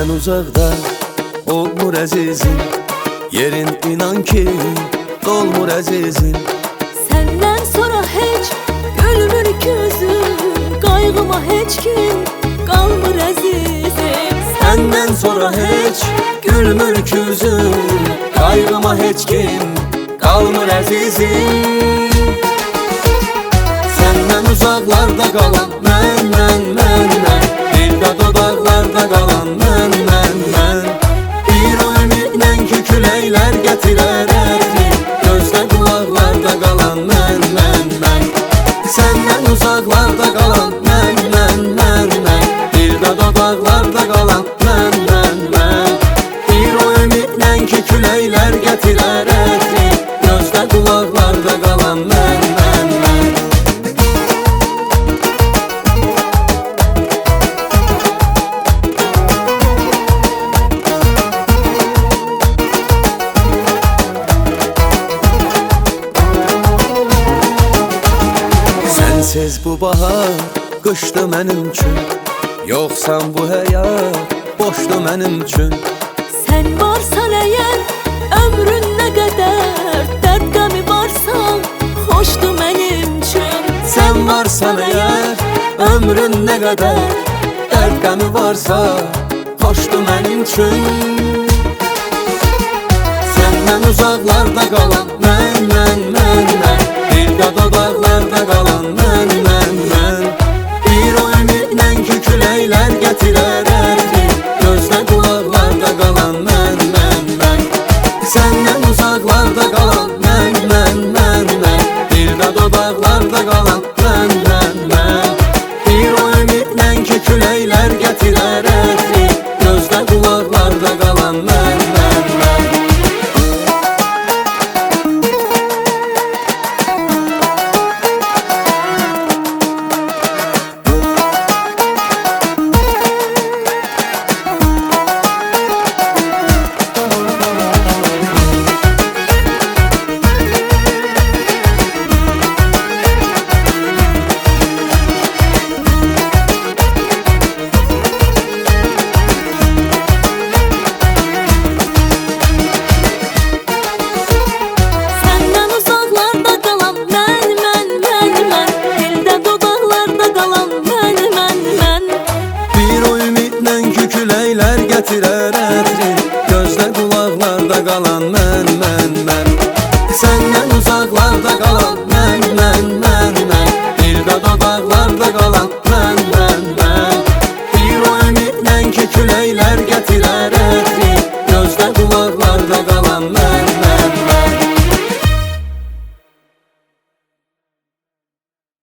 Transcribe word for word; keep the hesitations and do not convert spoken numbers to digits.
Senden uzakda olmur əzizim, yerin inan ki dolmur əzizim. Senden sonra hiç gülmür gözüm, kaygıma hiç kim kalmır əzizim. Senden sonra hiç gülmür yüzüm, kaygıma hiç kim kalmır əzizim. Senden uzaklarda kalan mən, mən, mən, mən, dildə dodaqlarda kalan mən, mən, mən. Bir o ümidlə ki küləklər gətirər ətri, gözdə qulaqlarda kalan mən, mən, mən. Senden uzaklarda kalan mən, mən, mən, mən, dildə dodaqlarda kalan mən, mən, mən. Bir o ümidlə ki küləklər gətirər ətri, gözdə qulaqlarda kalan mən, mən, mən. Sensiz bu bahar qışdı mənim üçün, yoxsan bu həyat boşdu mənim üçün. Sen varsan eğer ömrün ne kadar, dert gami varsan hoştu benim için. Sen varsan eğer ömrün ne kadar, dert qəmi varsa xoşdu mənim üçün. Senden uzaklarda kalan mən, mən, mən, mən, dildə dodaqlarda kalan mən, mən, mən. Bir o ümidlə ki küləklər gətirər ətri, gözdə qulaqlarda kalan mən, mən, mən. Senden uzaklarda kalan mən, mən, mən, mən, dildə dodaqlarda kalan mən, mən, mən. Bir o ümidlə ki küləklər gətirər ətri, gözdə qulaqlarda kalan mən, mən, mən. Senden uzaklarda kalan ben, ben, ben, ben, dilde dudaklarda kalan ben, ben, ben. Bir o ümidlə ki küləklər gətirər ətri, gözdə qulaqlarda kalan mən, mən, mən. Sən